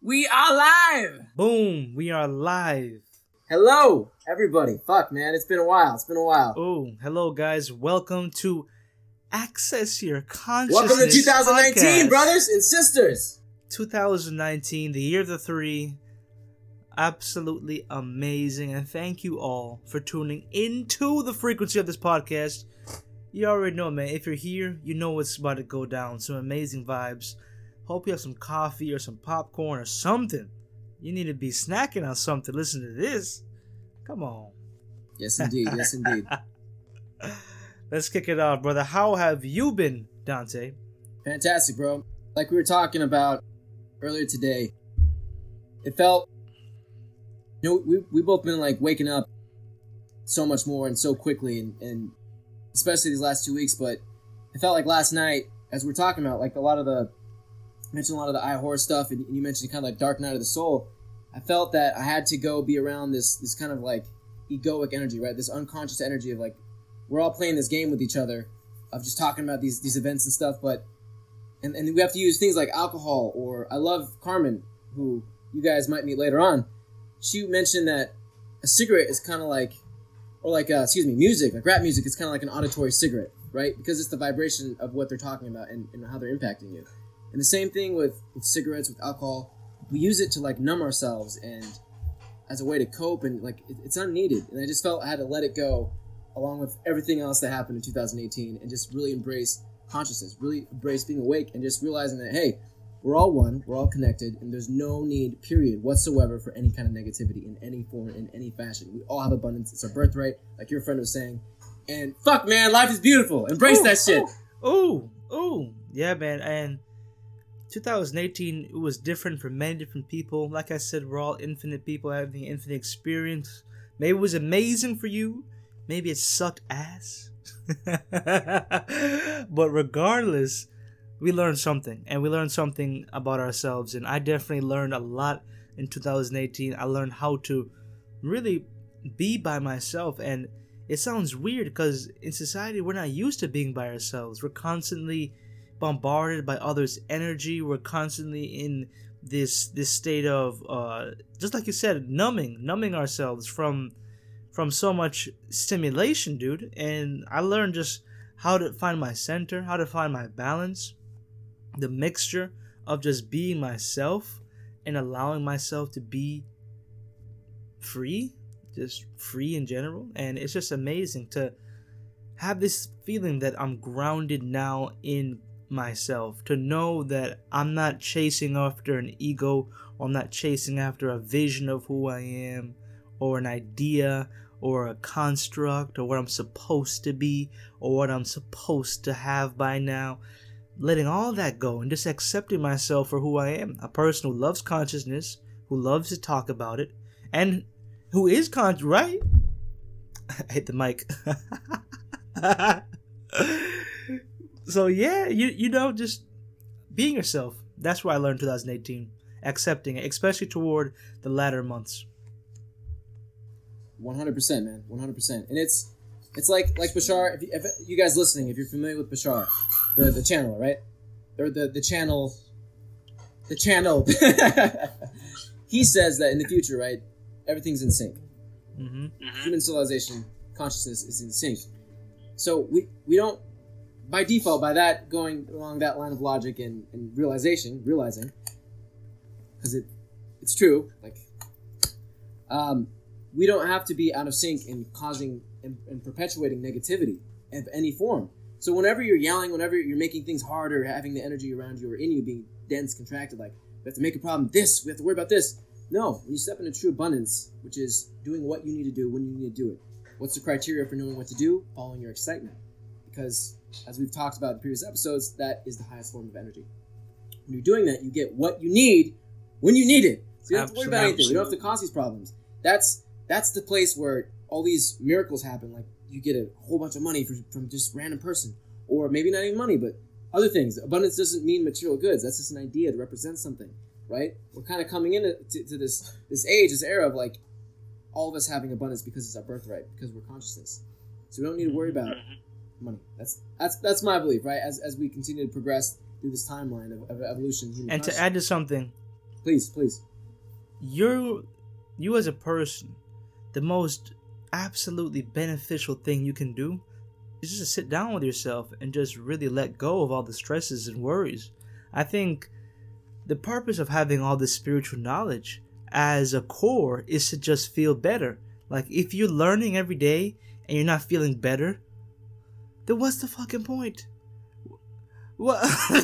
We are live! Boom, we are live. Hello, everybody. Fuck, man, it's been a while. Oh, hello, guys. Welcome to Access Your Consciousness. Welcome to 2019, podcast. brothers and sisters. 2019, the year of the three. Absolutely amazing. And thank you all for tuning into the frequency of this podcast. You already know, man. If you're here, you know what's about to go down. Some amazing vibes. Hope you have some coffee or some popcorn or something. You need to be snacking on something. Listen to this. Come on. Yes, indeed. Yes, indeed. Let's kick it off, brother. How have you been, Dante? Fantastic, bro. Like we were talking about earlier today, it felt, we both been like waking up so much more and so quickly, and especially these last 2 weeks, but it felt like last night, as we were talking about, like mentioned a lot of the eye horror stuff, and you mentioned kind of like Dark Night of the Soul. I felt that I had to go be around this kind of like egoic energy, right? This unconscious energy of like, we're all playing this game with each other of just talking about these events and stuff, but and we have to use things like alcohol, or I love Carmen, who you guys might meet later on. She mentioned that a cigarette is kind of like, or like, music, like rap music is kind of like an auditory cigarette, right? Because it's the vibration of what they're talking about and how they're impacting you. And the same thing with cigarettes, with alcohol. We use it to like numb ourselves and as a way to cope, and like it's unneeded. And I just felt I had to let it go along with everything else that happened in 2018 and just really embrace consciousness, really embrace being awake and just realizing that, hey, we're all one, we're all connected, and there's no need, period, whatsoever for any kind of negativity in any form, in any fashion. We all have abundance. It's our birthright, like your friend was saying. And fuck, man, life is beautiful. Embrace that shit. Oh, yeah, man. And 2018, it was different for many different people. Like I said, we're all infinite people having infinite experience. Maybe it was amazing for you. Maybe it sucked ass. But regardless, we learned something. And we learned something about ourselves. And I definitely learned a lot in 2018. I learned how to really be by myself. And it sounds weird because in society, we're not used to being by ourselves. We're constantly bombarded by others' energy. We're constantly in this state of just like you said, numbing ourselves from so much stimulation, dude. And I learned just how to find my center, how to find my balance, the mixture of just being myself and allowing myself to be free, just free in general. And it's just amazing to have this feeling that I'm grounded now in myself, to know that I'm not chasing after an ego, or I'm not chasing after a vision of who I am, or an idea, or a construct, or what I'm supposed to be, or what I'm supposed to have by now. Letting all that go and just accepting myself for who I am, a person who loves consciousness, who loves to talk about it, and who is right? I hit the mic. So yeah, you know, just being yourself. That's what I learned in 2018. Accepting it, especially toward the latter months. 100%, man. 100%. And it's like Bashar, if you guys listening, if you're familiar with Bashar, the channel, right? Or the channel. He says that in the future, right, everything's in sync. Mm-hmm. Human civilization, consciousness is in sync. So we don't, by default, by that going along that line of logic and realizing, because it's true, like, we don't have to be out of sync in causing and perpetuating negativity of any form. So whenever you're yelling, whenever you're making things harder, having the energy around you or in you being dense, contracted, like, we have to make a problem this, we have to worry about this. No, when you step into true abundance, which is doing what you need to do when you need to do it. What's the criteria for knowing what to do? Following your excitement. Because, as we've talked about in previous episodes, that is the highest form of energy. When you're doing that, you get what you need when you need it. So you don't have to worry about anything. You don't have to cause these problems. That's the place where all these miracles happen. Like, you get a whole bunch of money from just random person. Or maybe not even money, but other things. Abundance doesn't mean material goods. That's just an idea to represent something, right? We're kind of coming into this age, this era of like all of us having abundance because it's our birthright, because we're consciousness. So we don't need to worry about money. That's my belief, right? As we continue to progress through this timeline of evolution. And to add to something, Please. You as a person, the most absolutely beneficial thing you can do is just to sit down with yourself and just really let go of all the stresses and worries. I think the purpose of having all this spiritual knowledge as a core is to just feel better. Like, if you're learning every day and you're not feeling better, then what's the fucking point? What?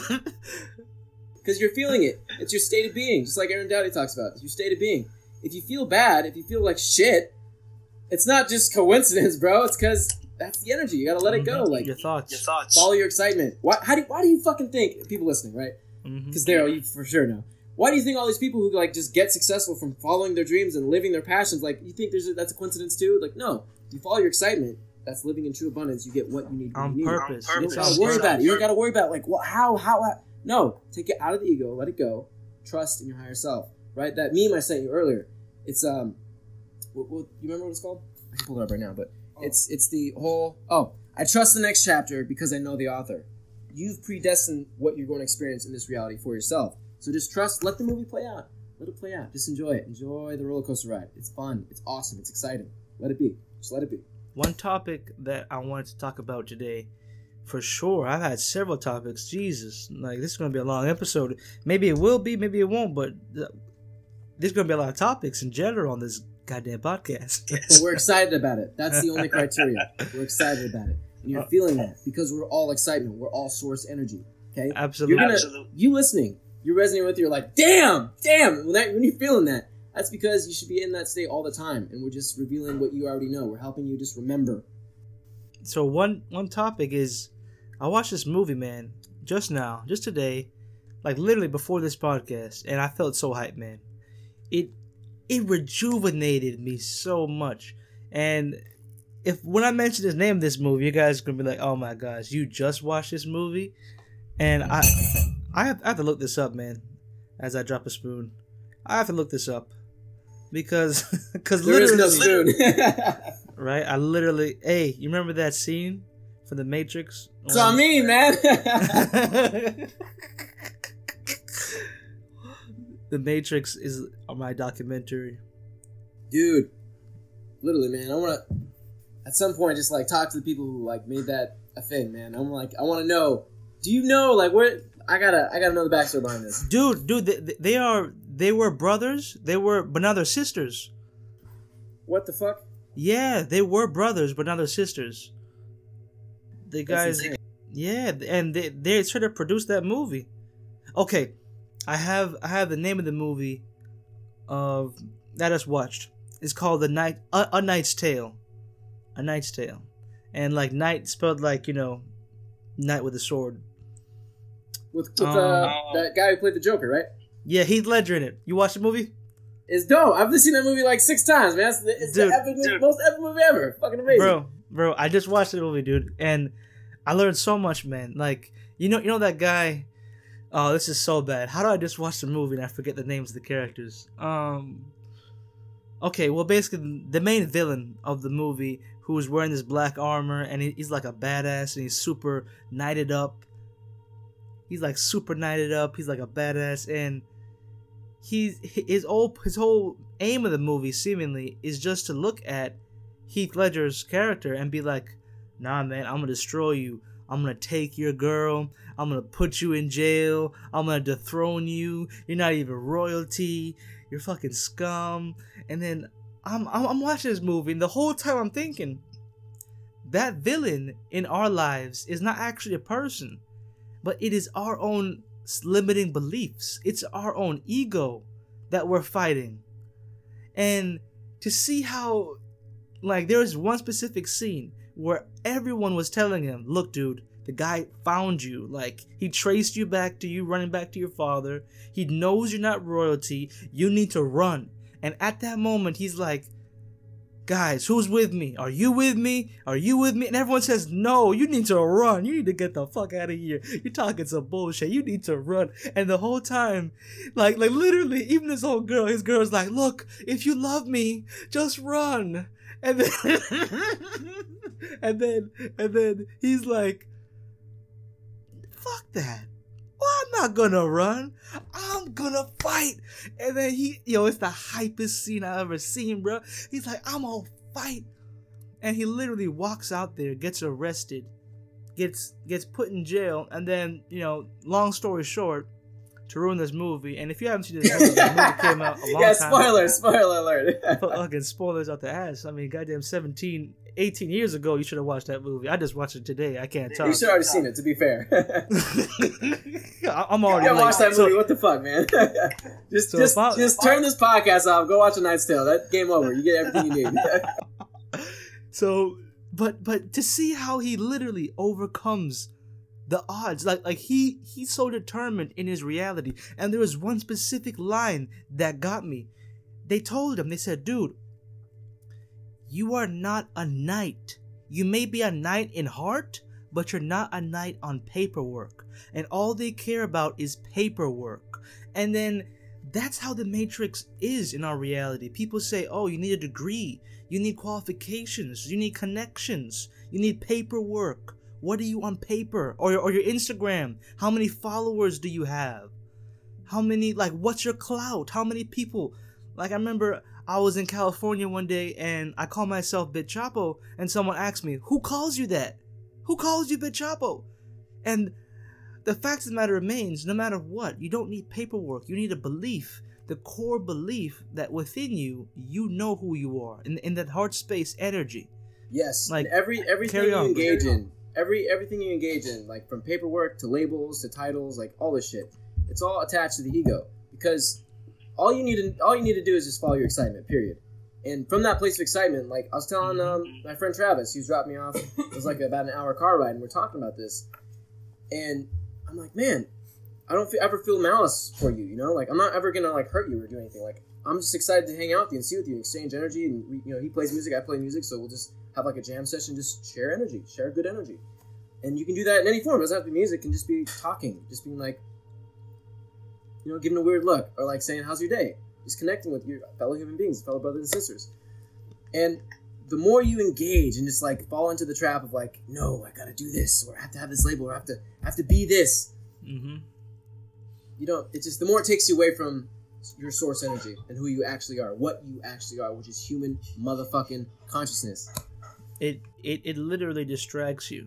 Because you're feeling it. It's your state of being, just like Aaron Doughty talks about. It's your state of being. If you feel bad, if you feel like shit, it's not just coincidence, bro. It's because that's the energy. You gotta let it go. Like your thoughts. Follow your excitement. Why do you fucking think, people listening, right? Because Daryl, you for sure know. Why do you think all these people who like just get successful from following their dreams and living their passions, like, you think that's a coincidence too? Like, no. You follow your excitement. That's living in true abundance. You get what you need. On purpose. You don't gotta worry about it. You don't gotta worry about like, well, how. No, take it out of the ego. Let it go. Trust in your higher self. Right? That meme I sent you earlier. It's you remember what it's called? I can pull it up right now, but it's the whole. I trust the next chapter because I know the author. You've predestined what you're going to experience in this reality for yourself. So just trust. Let the movie play out. Let it play out. Just enjoy it. Enjoy the roller coaster ride. It's fun. It's awesome. It's exciting. Let it be. Just let it be. One topic that I wanted to talk about today, for sure. I've had several topics. Jesus, like, this is going to be a long episode. Maybe it will be, maybe it won't, but there's going to be a lot of topics in general on this goddamn podcast. But we're excited about it. That's the only criteria. We're excited about it. And you're feeling that because we're all excitement. We're all source energy. Okay? Absolutely. You listening, you're resonating with it, you're like, damn. When you're feeling that, that's because you should be in that state all the time. And we're just revealing what you already know. We're helping you just remember. So one topic is, I watched this movie, man, just today, like literally before this podcast, and I felt so hyped, man. It rejuvenated me so much. And when I mention the name of this movie, you guys are gonna be like, "Oh my gosh, you just watched this movie?" And I have to look this up, man. As I drop a spoon, I have to look this up because there is no spoon. Right? I literally, hey, you remember that scene from The Matrix? That's what I mean, man. The Matrix is my documentary. Dude, literally, man. I want to, at some point, just like talk to the people who like made that a thing, man. I'm like, I want to know. Do you know, like, where? I gotta know the backstory behind this. Dude, they were brothers. But now they're sisters. What the fuck? Yeah, they were brothers, but now they're sisters. The guys, yeah, and they sort of produced that movie. Okay, I have the name of the movie of that I just watched. It's called A Knight's Tale. A Knight's Tale, and like knight spelled like, you know, knight with a sword. With that guy who played the Joker, right? Yeah, Heath Ledger in it. You watched the movie? It's dope. I've seen that movie like 6 times, man. It's the most epic movie ever. Fucking amazing. Bro, I just watched the movie, dude, and I learned so much, man. Like, you know that guy. Oh, this is so bad. How do I just watch the movie and I forget the names of the characters? Okay, well, basically, the main villain of the movie, who is wearing this black armor, and he's like a badass, and he's super knighted up. He's like super knighted up. He's like a badass, and his whole aim of the movie seemingly is just to look at Heath Ledger's character and be like, "Nah, man, I'm gonna destroy you. I'm gonna take your girl. I'm gonna put you in jail. I'm gonna dethrone you. You're not even royalty. You're fucking scum." And then I'm watching this movie, and the whole time I'm thinking, that villain in our lives is not actually a person, but it is our own limiting beliefs. It's our own ego that we're fighting. And to see how, like, there was one specific scene where everyone was telling him, "Look, dude, the guy found you. Like, he traced you back to you, running back to your father. He knows you're not royalty. You need to run." And at that moment, he's like, "Guys, who's with me? Are you with me? Are you with me?" And everyone says, "No, you need to run. You need to get the fuck out of here. You're talking some bullshit. You need to run." And the whole time, like literally, even his girl's like, "Look, if you love me, just run." And then, and then he's like, "Fuck that. well, I'm not gonna run. I'm gonna fight. And then it's the hypest scene I've ever seen, bro. He's like, I'm gonna fight. And he literally walks out there, gets arrested, gets put in jail, and then, long story short, to ruin this movie, and if you haven't seen this movie, the movie came out a long time ago. Spoiler alert. Fucking spoilers out the ass. I mean, goddamn 18 years ago, you should have watched that movie. I just watched it today. I can't talk. You should have already seen it, to be fair. I'm already like... watch that movie, what the fuck, man? just turn this podcast off, go watch A Knight's Tale. That game over. You get everything you need. So, but to see how he literally overcomes the odds, like he's so determined in his reality. And there was one specific line that got me. They told him, they said, dude, you are not a knight. You may be a knight in heart, but you're not a knight on paperwork. And all they care about is paperwork. And then that's how the Matrix is in our reality. People say, oh, you need a degree. You need qualifications. You need connections. You need paperwork. What are you on paper? Or your Instagram? How many followers do you have? How many, what's your clout? How many people? I remember I was in California one day and I called myself Bit Chapo, and someone asked me, who calls you that? Who calls you Bit Chapo? And the fact of the matter remains, no matter what, you don't need paperwork. You need a belief. The core belief that within you, you know who you are. In that heart space energy. Yes. Everything you engage in. Everything you engage in, from paperwork to labels to titles, all this shit, it's all attached to the ego. Because all you need to do is just follow your excitement, period. And from that place of excitement, I was telling my friend Travis, who's dropped me off, it was about an hour car ride, and we're talking about this. And I'm like, man, I don't ever feel malice for you, I'm not ever gonna hurt you or do anything. I'm just excited to hang out with you and see with you and exchange energy. And he plays music, I play music, so we'll just have a jam session, just share energy, share good energy. And you can do that in any form. It doesn't have to be music, it can just be talking, just being giving a weird look, or saying, how's your day? Just connecting with your fellow human beings, fellow brothers and sisters. And the more you engage and just fall into the trap of no, I gotta do this, or I have to have this label, or I have to be this. Mm-hmm. It's just the more it takes you away from your source energy and who you actually are, what you actually are, which is human motherfucking consciousness. It literally distracts you,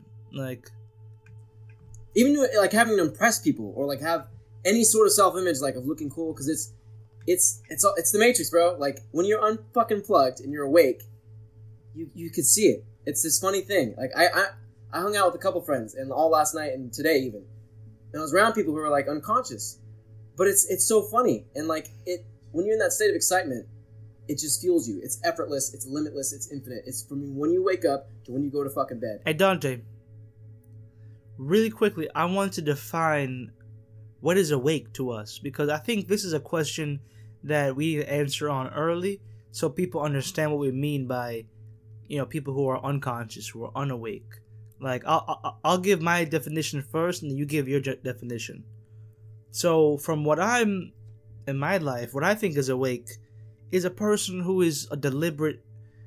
even having to impress people or have any sort of self-image of looking cool, because it's the Matrix, bro. When you're unfucking plugged and you're awake, you could see it. It's this funny thing. I hung out with a couple friends and all last night and today even, and I was around people who were unconscious, but it's so funny. And when you're in that state of excitement, it just fuels you. It's effortless, it's limitless, it's infinite. It's from when you wake up to when you go to fucking bed. Hey Dante, really quickly, I want to define what is awake to us, because I think this is a question that we need to answer on early so people understand what we mean by, people who are unconscious, who are unawake. I'll give my definition first, and then you give your definition. So from what I'm in my life, what I think is awake is a person who is a deliberate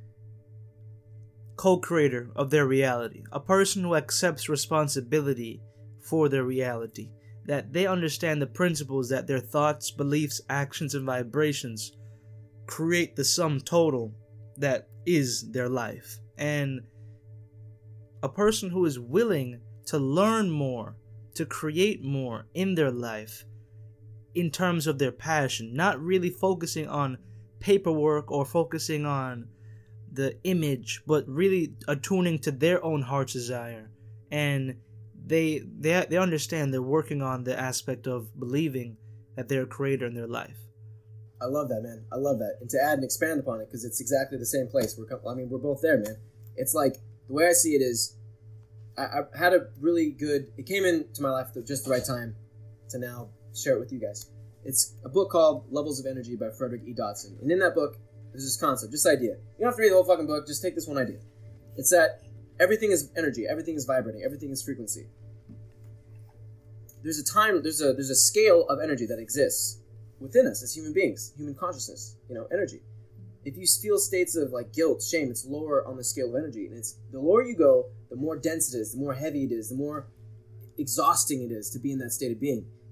co-creator of their reality, a person who accepts responsibility for their reality, that they understand the principles that their thoughts, beliefs, actions, and vibrations create the sum total that is their life. And a person who is willing to learn more, to create more in their life in terms of their passion, not really focusing on paperwork or focusing on the image, but really attuning to their own heart's desire. And they understand they're working on the aspect of believing that they're a creator in their life. I love that, man. I love that. And to add and expand upon it, because it's exactly the same place. We're both there, man. It's the way I see it is, I had a really good, it came into my life at just the right time to now share it with you guys. It's a book called Levels of Energy by Frederick E. Dodson. And in that book, there's this concept, this idea. You don't have to read the whole fucking book, just take this one idea. It's that everything is energy, everything is vibrating, everything is frequency. There's a scale of energy that exists within us as human beings, human consciousness, energy. If you feel states of guilt, shame, it's lower on the scale of energy. And it's the lower you go, the more dense it is, the more heavy it is, the more exhausting it is to be in that state of being.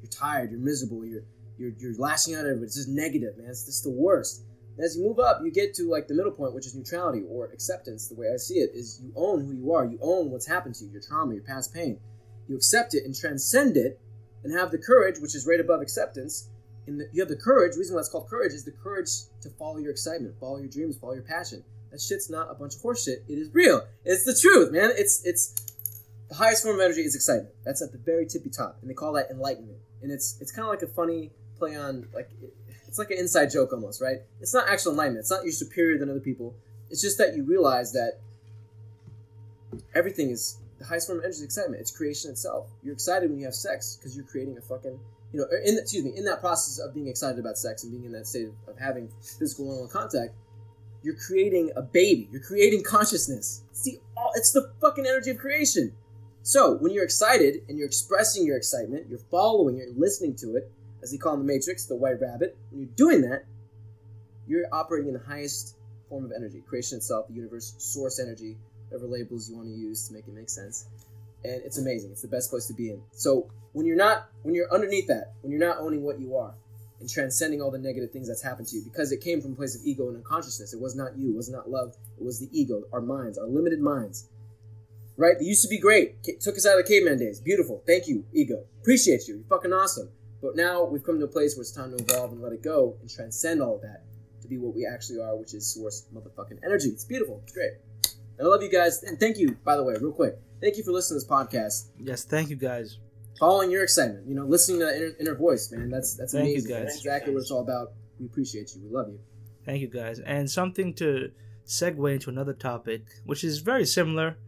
you're tired, you're miserable, you're lashing out at everybody. It's just negative, man. It's just the worst. And as you move up, you get to like the middle point, which is neutrality or acceptance. The way I see it is you own who you are. You own what's happened to you, your trauma, your past pain. You accept it and transcend it and have the courage, which is right above acceptance. And you have the courage. The reason why it's called courage is the courage to follow your excitement, follow your dreams, follow your passion. That shit's not a bunch of horse shit. It is real. It's the truth, man. It's the highest form of energy is excitement. That's at the very tippy top. And they call that enlightenment. And it's kind of like a funny play on, like, it's like an inside joke almost, right? It's not actual enlightenment. It's not you're superior than other people. It's just that you realize that everything is, the highest form of energy is excitement. It's creation itself. You're excited when you have sex because you're creating a fucking, in that process of being excited about sex and being in that state of having physical one-on-one contact, you're creating a baby. You're creating consciousness. It's the fucking energy of creation. So when you're excited and you're expressing your excitement, you're following it, you're listening to it, as they call in the Matrix, the white rabbit. When you're doing that, you're operating in the highest form of energy, creation itself, the universe, source energy, whatever labels you want to use to make it make sense. And it's amazing. It's the best place to be in. So when you're underneath that, when you're not owning what you are and transcending all the negative things that's happened to you, because it came from a place of ego and unconsciousness. It was not you. It was not love. It was the ego, our minds, our limited minds. Right? They used to be great. Took us out of the caveman days. Beautiful. Thank you, ego. Appreciate you. You're fucking awesome. But now we've come to a place where it's time to evolve and let it go and transcend all of that to be what we actually are, which is source motherfucking energy. It's beautiful. It's great. And I love you guys. And thank you, by the way, real quick. Thank you for listening to this podcast. Yes, thank you guys. Following your excitement. listening to that inner voice, man. That's thank amazing. You guys. That's exactly what it's all about. We appreciate you. We love you. Thank you, guys. And something to segue into another topic, which is very similar.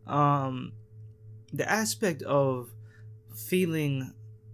The aspect of feeling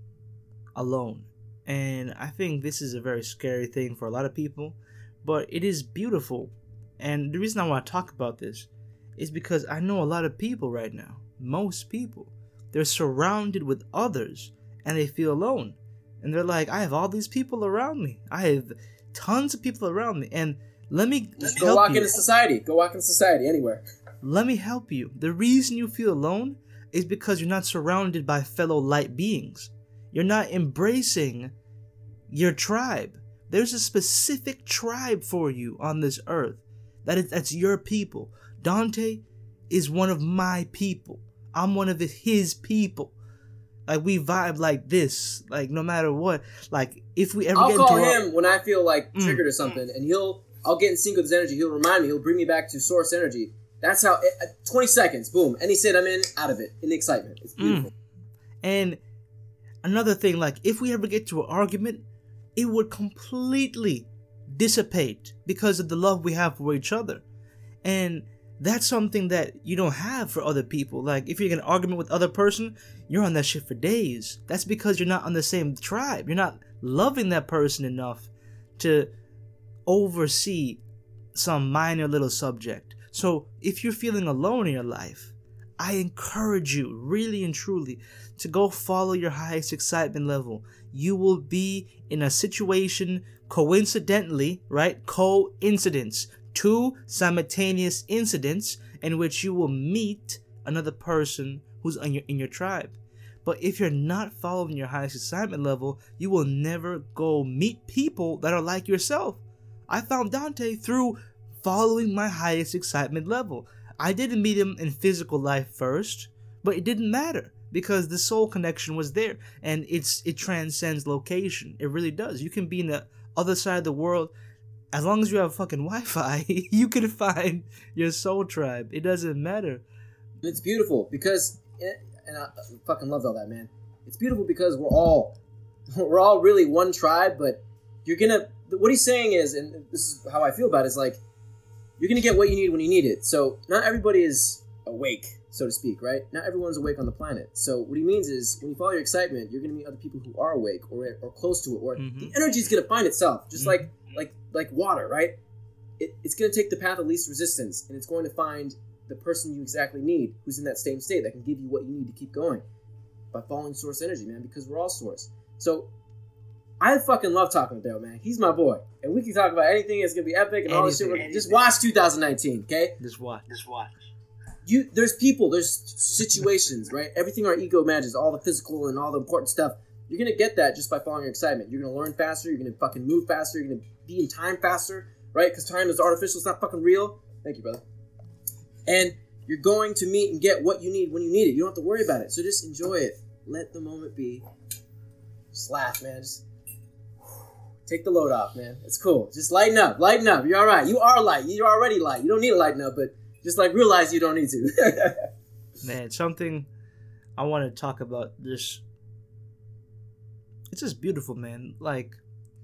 alone. And I think this is a very scary thing for a lot of people, but it is beautiful. And the reason I want to talk about this is because I know a lot of people right now, most people, they're surrounded with others and they feel alone. And they're like, I have all these people around me. I have tons of people around me. And let me just go walk into society. Go walk into society anywhere. Let me help you. The reason you feel alone is because you're not surrounded by fellow light beings. You're not embracing your tribe. There's a specific tribe for you on this earth. That's your people. Dante is one of my people. I'm one of his people. Like, we vibe like this. Like, no matter what. Like, if we ever I'll call him when I feel like triggered or something, and I'll get in sync with his energy. He'll remind me. He'll bring me back to source energy. That's how, 20 seconds, boom. Any state I'm in, out of it. In the excitement. It's beautiful. And another thing, like, if we ever get to an argument, it would completely dissipate because of the love we have for each other. And that's something that you don't have for other people. Like, if you're in an argument with other person, you're on that shit for days. That's because you're not on the same tribe. You're not loving that person enough to oversee some minor little subject. So if you're feeling alone in your life, I encourage you really and truly to go follow your highest excitement level. You will be in a situation coincidentally, right? Coincidence. 2 simultaneous incidents in which you will meet another person who's in your tribe. But if you're not following your highest excitement level, you will never go meet people that are like yourself. I found Dante through following my highest excitement level. I didn't meet him in physical life first, but it didn't matter because the soul connection was there, and it transcends location. It really does. You can be in the other side of the world. As long as you have fucking Wi-Fi, you can find your soul tribe. It doesn't matter. It's beautiful because, and I fucking loved all that, man. It's beautiful because we're all really one tribe, but what he's saying is, and this is how I feel about it, is like, you're going to get what you need when you need it. So not everybody is awake, so to speak, right? Not everyone's awake on the planet. So what he means is when you follow your excitement, you're going to meet other people who are awake or close to it, or the energy is going to find itself, just like water, right? It's going to take the path of least resistance, and it's going to find the person you exactly need who's in that same state that can give you what you need to keep going by following source energy, man, because we're all source. So I fucking love talking to Dale, man. He's my boy. And we can talk about anything. It's going to be epic and all this shit. Just watch 2019, okay? Just watch. There's people, there's situations, right? Everything our ego imagines, all the physical and all the important stuff, You're going to get that just by following your excitement. You're going to learn faster. You're going to fucking move faster. You're going to be in time faster, right? Because time is artificial. It's not fucking real. Thank you, brother. And you're going to meet and get what you need when you need it. You don't have to worry about it. So just enjoy it. Let the moment be. Just laugh, man. Just take the load off, man. It's cool. Just lighten up. Lighten up. You're all right. You are light. You're already light. You don't need to lighten up, but just like realize you don't need to. Man, something I want to talk about this. It's just beautiful, man. Like,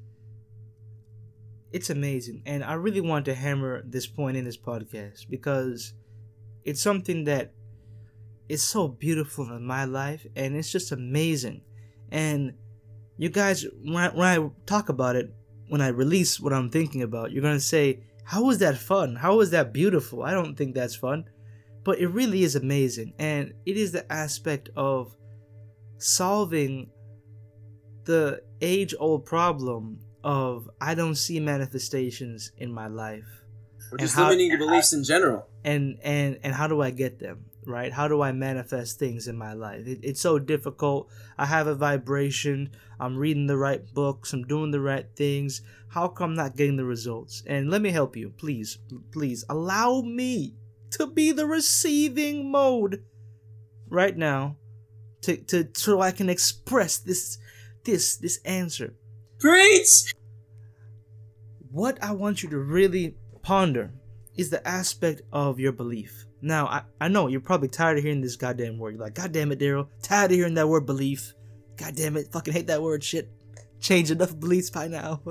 it's amazing. And I really want to hammer this point in this podcast because it's something that is so beautiful in my life and it's just amazing. And you guys, when I talk about it, when I release what I'm thinking about, you're going to say, how was that fun? How was that beautiful? I don't think that's fun. But it really is amazing. And it is the aspect of solving the age-old problem of I don't see manifestations in my life. Or just limiting your beliefs in general. And how do I get them, right? How do I manifest things in my life? It's so difficult. I have a vibration. I'm reading the right books. I'm doing the right things. How come I'm not getting the results? And let me help you. Please allow me to be the receiving mode right now to so I can express this answer. Preach! What I want you to really ponder is the aspect of your belief. Now, I know you're probably tired of hearing this goddamn word. You're like, God damn it, Daryl. Tired of hearing that word belief. God damn it. Fucking hate that word shit. Change enough beliefs by now.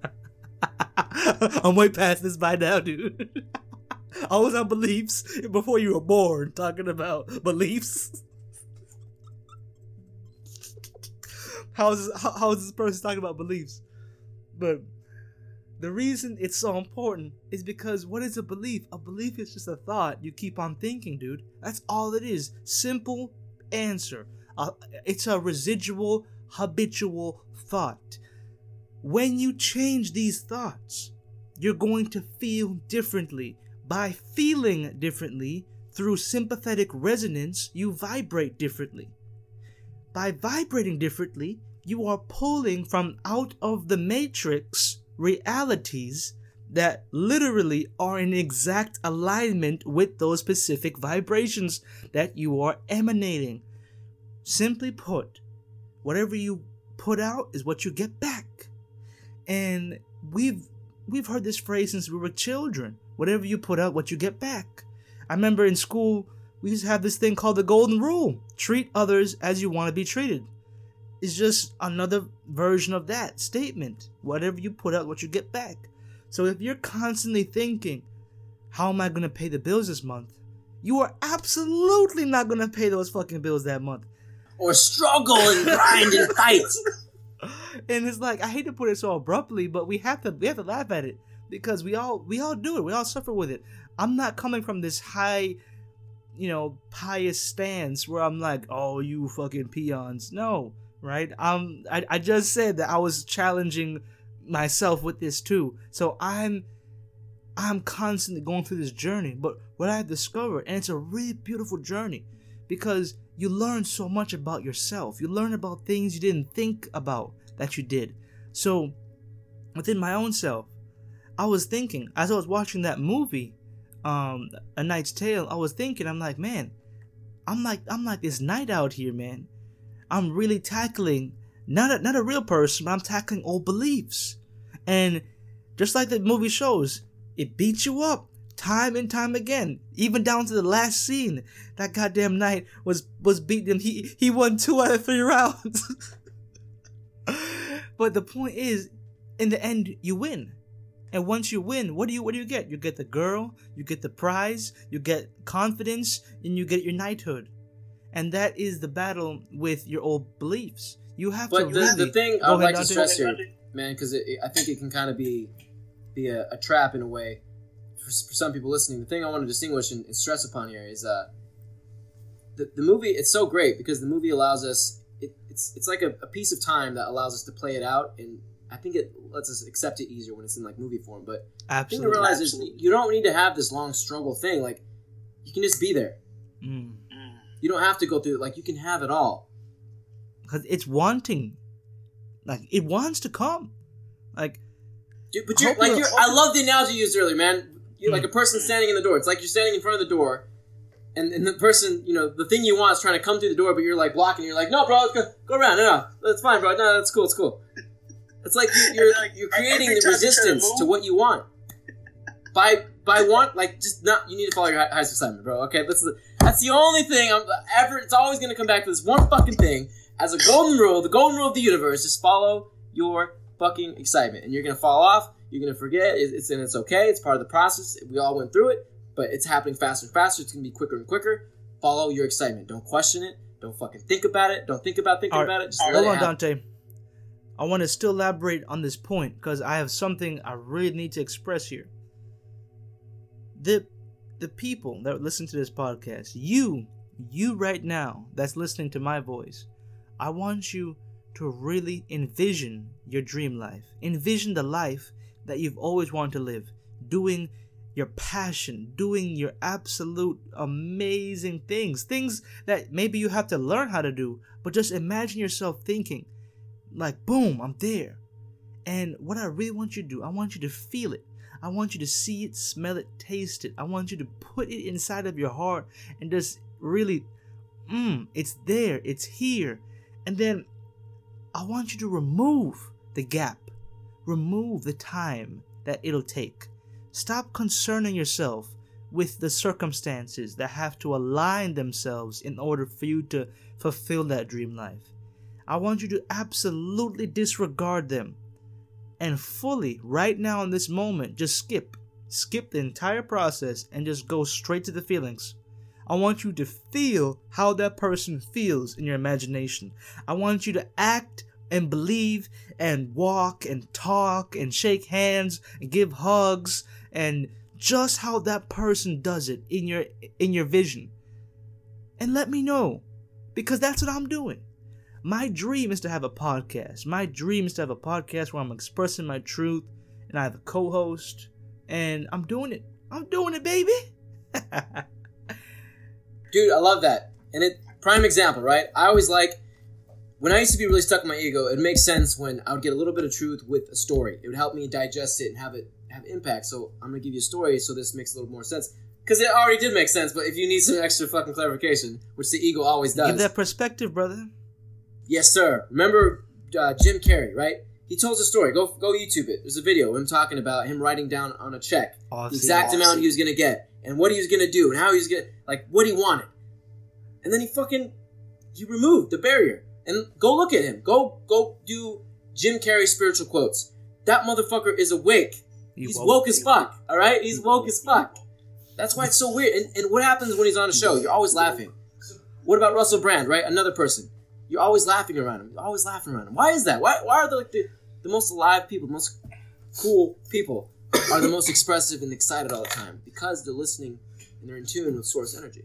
I'm way past this by now, dude. I was on beliefs before you were born talking about beliefs. How is this person talking about beliefs? But the reason it's so important is because what is a belief? A belief is just a thought you keep on thinking, dude. That's all it is. Simple answer. It's a residual, habitual thought. When you change these thoughts, you're going to feel differently. By feeling differently, through sympathetic resonance, you vibrate differently. By vibrating differently, you are pulling from out of the matrix realities that literally are in exact alignment with those specific vibrations that you are emanating. Simply put, whatever you put out is what you get back. And we've heard this phrase since we were children. Whatever you put out, what you get back. I remember in school, we used to have this thing called the golden rule. Treat others as you want to be treated. It's just another version of that statement. Whatever you put out, what you get back. So if you're constantly thinking, how am I going to pay the bills this month? You are absolutely not going to pay those fucking bills that month. Or struggle and grind and fight. And it's like, I hate to put it so abruptly, but we have to laugh at it. Because we all do it. We all suffer with it. I'm not coming from this high, pious stance where I'm like, oh, you fucking peons. No, right? I just said that I was challenging myself with this too. So I'm constantly going through this journey. But what I discovered, and it's a really beautiful journey, because you learn so much about yourself. You learn about things you didn't think about that you did. So within my own self, I was thinking, as I was watching that movie, A Knight's Tale, I was thinking, I'm like, man, I'm like this knight out here, man. I'm really tackling not a real person, but I'm tackling old beliefs. And just like the movie shows, it beats you up time and time again, even down to the last scene. That goddamn knight was beating him. He won 2 out of 3 rounds. But the point is, in the end, you win. And once you win, what do you get? You get the girl, you get the prize, you get confidence, and you get your knighthood. And that is the battle with your old beliefs. You have to really... But the thing I would like to stress here, man, because I think it can kind of be a trap in a way for some people listening. The thing I want to distinguish and stress upon here is the movie, it's so great because the movie allows us... It's like a piece of time that allows us to play it out, and I think it lets us accept it easier when it's in like movie form. But absolutely, the thing to realize is you don't need to have this long struggle thing. Like, you can just be there. You don't have to go through it. Like, you can have it all. Because it's wanting. Like, it wants to come. Like, dude, but I love the analogy you used earlier, man. You're like a person standing in the door. It's like you're standing in front of the door, and the person, the thing you want is trying to come through the door, but you're like blocking. You're like, no, bro, let's go around. No, that's fine, bro. No, that's cool. It's cool. It's like you're creating the resistance to what you want. By just not. You need to follow your highest excitement, bro. Okay, that's the only thing It's always going to come back to this one fucking thing as a golden rule. The golden rule of the universe: just follow your fucking excitement, and you're going to fall off. You're going to forget. It's okay. It's part of the process. We all went through it, but it's happening faster and faster. It's going to be quicker and quicker. Follow your excitement. Don't question it. Don't fucking think about it. Don't think about thinking about it. Just let it happen. Dante. I want to still elaborate on this point because I have something I really need to express here. The people that listen to this podcast, you right now that's listening to my voice, I want you to really envision your dream life. Envision the life that you've always wanted to live, doing your passion, doing your absolute amazing things that maybe you have to learn how to do, but just imagine yourself thinking like, boom, I'm there. And what I really want you to do, I want you to feel it. I want you to see it, smell it, taste it. I want you to put it inside of your heart and just really, it's there, it's here. And then I want you to remove the gap, remove the time that it'll take. Stop concerning yourself with the circumstances that have to align themselves in order for you to fulfill that dream life. I want you to absolutely disregard them. And fully, right now in this moment, just skip the entire process and just go straight to the feelings. I want you to feel how that person feels in your imagination. I want you to act and believe and walk and talk and shake hands and give hugs and just how that person does it in your vision. And let me know, because that's what I'm doing. My dream is to have a podcast. My dream is to have a podcast where I'm expressing my truth and I have a co-host and I'm doing it. I'm doing it, baby. Dude, I love that. And prime example, right? I always when I used to be really stuck in my ego, it makes sense when I would get a little bit of truth with a story. It would help me digest it and have impact. So I'm going to give you a story so this makes a little more sense. Because it already did make sense, but if you need some extra fucking clarification, which the ego always does. Give that perspective, brother. Yes, sir. Remember Jim Carrey, right? He tells a story. Go YouTube it. There's a video of him talking about him writing down on a check the exact amount he was going to get and what he was going to do and how he was going to, what he wanted. And then he removed the barrier. And go look at him. Go do Jim Carrey spiritual quotes. That motherfucker is awake. He's woke as fuck, all right? He's woke as fuck. That's why it's so weird. And what happens when he's on a show? You're always laughing. What about Russell Brand, right? Another person. You're always laughing around him. You're always laughing around him. Why is that? Why are the most alive people, the most cool people are the most expressive and excited all the time? Because they're listening and they're in tune with source energy.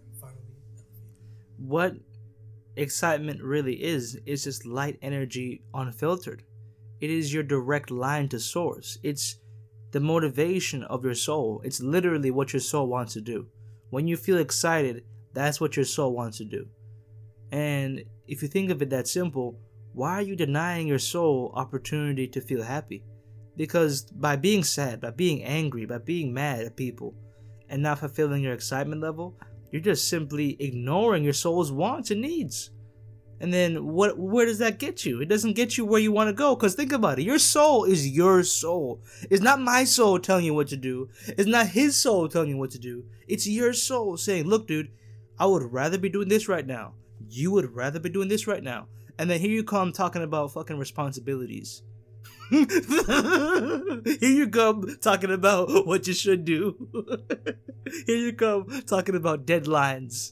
What excitement really is just light energy unfiltered. It is your direct line to source. It's the motivation of your soul. It's literally what your soul wants to do. When you feel excited, that's what your soul wants to do. And if you think of it that simple, why are you denying your soul opportunity to feel happy? Because by being sad, by being angry, by being mad at people, and not fulfilling your excitement level, you're just simply ignoring your soul's wants and needs. And then where does that get you? It doesn't get you where you want to go. Because think about it. Your soul is your soul. It's not my soul telling you what to do. It's not his soul telling you what to do. It's your soul saying, look, dude, I would rather be doing this right now. You would rather be doing this right now. And then here you come talking about fucking responsibilities. Here you come talking about what you should do. Here you come talking about deadlines.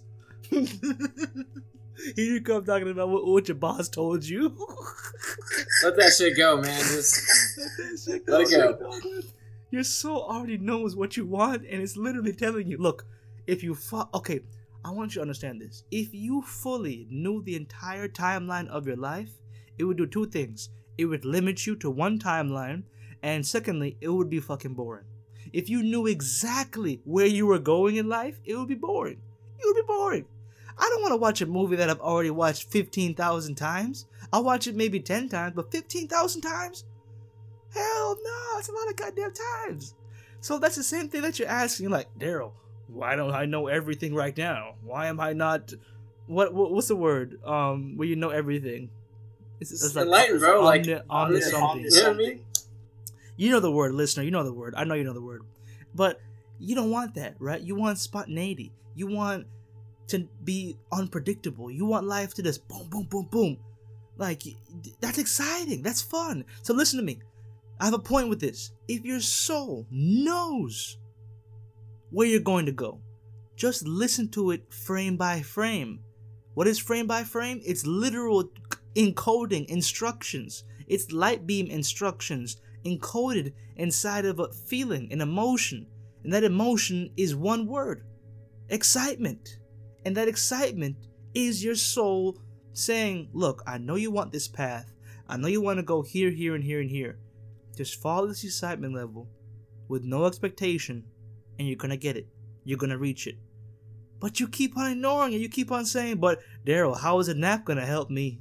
Here you come talking about what your boss told you. Let that shit go, man. Let it go. Your soul already knows what you want, and it's literally telling you, look, if you okay, I want you to understand this. If you fully knew the entire timeline of your life, it would do two things. It would limit you to one timeline, and secondly, it would be fucking boring. If you knew exactly where you were going in life, it would be boring. It would be boring. I don't want to watch a movie that I've already watched 15,000 times. I'll watch it maybe 10 times, but 15,000 times? Hell no, it's a lot of goddamn times. So that's the same thing that you're asking, like, Daryl, why don't I know everything right now? Why am I not... What's the word? Where you know everything. It's like enlightened, bro. Like omni something. You know what I mean? You know the word, listener. You know the word. I know you know the word. But you don't want that, right? You want spontaneity. You want to be unpredictable. You want life to just boom, boom, boom, boom. Like, that's exciting. That's fun. So listen to me. I have a point with this. If your soul knows where you're going to go, just listen to it frame by frame. What is frame by frame? It's literal encoding instructions. It's light beam instructions encoded inside of a feeling, an emotion. And that emotion is one word: excitement. And that excitement is your soul saying, look, I know you want this path. I know you want to go here, here, and here, and here. Just follow this excitement level with no expectation, and you're going to get it. You're going to reach it. But you keep on ignoring it. You keep on saying, but Daryl, how is a nap going to help me?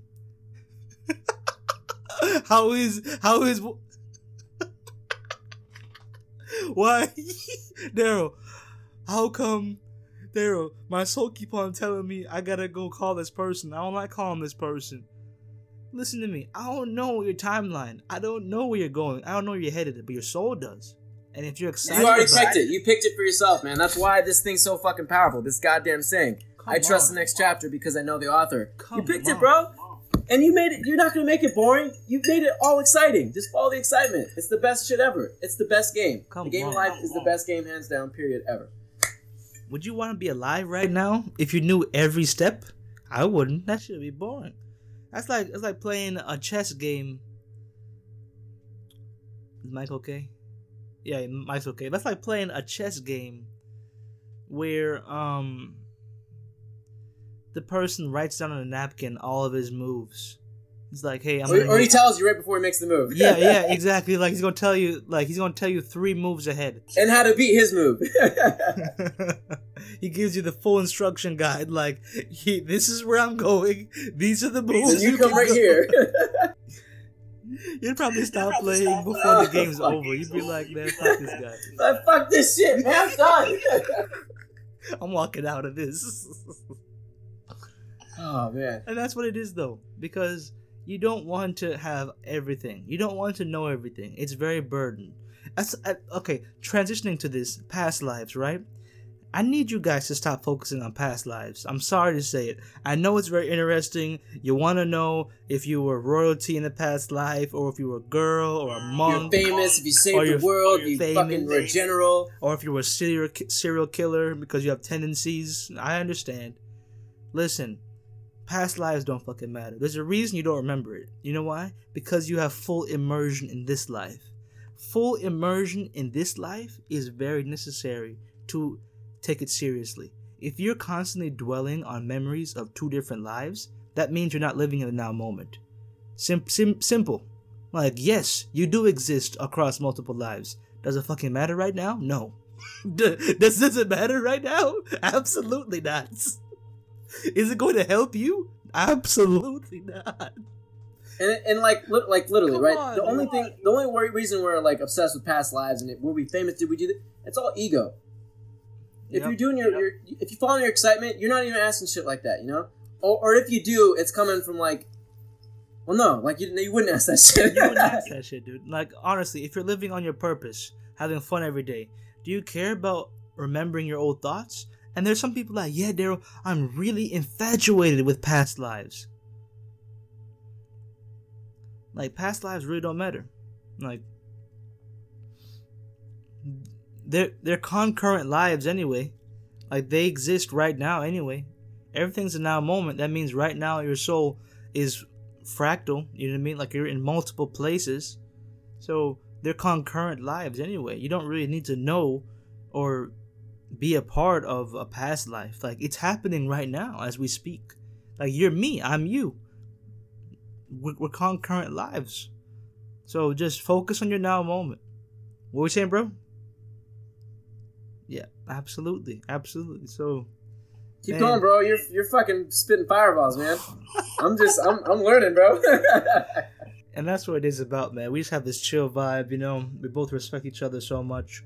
How is why Daryl, how come Daryl, my soul keep on telling me I gotta go call this person. I don't like calling this person. Listen to me. I don't know your timeline. I don't know where you're going. I don't know where you're headed, but your soul does. And if you're excited, you already picked it. You picked it for yourself, man. That's why this thing's so fucking powerful. This goddamn saying. I trust the next chapter because I know the author. You picked it, bro. And you made it. You're not gonna make it boring. You made it all exciting. Just follow the excitement. It's the best shit ever. It's the best game. The game of life is the best game, hands down. Period. Ever. Would you want to be alive right now if you knew every step? I wouldn't. That should be boring. It's like playing a chess game. Is Mike okay? Yeah, Mike's okay. That's like playing a chess game where the person writes down on a napkin all of his moves. He's like, hey, or he tells you right before he makes the move. yeah, exactly. Like he's gonna tell you 3 moves ahead. And how to beat his move. He gives you the full instruction guide, like, this is where I'm going, these are the moves. And you come right here. You'd probably stop playing before the game's over. You'd be like, man, fuck this guy. Fuck this shit, man, I'm done. I'm walking out of this. Oh, man. And that's what it is, though. Because you don't want to have everything. You don't want to know everything. It's very burdened. Okay, transitioning to this, past lives, right? I need you guys to stop focusing on past lives. I'm sorry to say it. I know it's very interesting. You want to know if you were royalty in a past life, or if you were a girl, or a monk. You're famous, if you saved the world, you fucking were a general. Or if you were a serial killer because you have tendencies. I understand. Listen, past lives don't fucking matter. There's a reason you don't remember it. You know why? Because you have full immersion in this life. Full immersion in this life is very necessary to take it seriously. If you're constantly dwelling on memories of 2 different lives, that means you're not living in the now moment. Simple. Like, yes, you do exist across multiple lives. Does it fucking matter right now? No. Does it matter right now? Absolutely not. Is it going to help you? Absolutely not. And like literally, come right? On, the only reason we're like obsessed with past lives and were we famous? Did we do that? It's all ego. If you're doing if you follow your excitement, you're not even asking shit like that, you know? Or if you do, it's coming from like, well, no, like you wouldn't ask that shit. You wouldn't ask that shit, dude. Like, honestly, if you're living on your purpose, having fun every day, do you care about remembering your old thoughts? And there's some people like, yeah, Daryl, I'm really infatuated with past lives. Like, past lives really don't matter. Like, they're concurrent lives anyway. Like, they exist right now anyway. Everything's a now moment. That means right now your soul is fractal. You know what I mean? Like, you're in multiple places. So they're concurrent lives anyway. You don't really need to know or be a part of a past life. Like, it's happening right now as we speak. Like, you're me, I'm you. We're concurrent lives. So just focus on your now moment. What were you saying, bro? Yeah, absolutely. So Keep going, bro. You're fucking spitting fireballs, man. I'm learning, bro. And that's what it is about, man. We just have this chill vibe, you know. We both respect each other so much.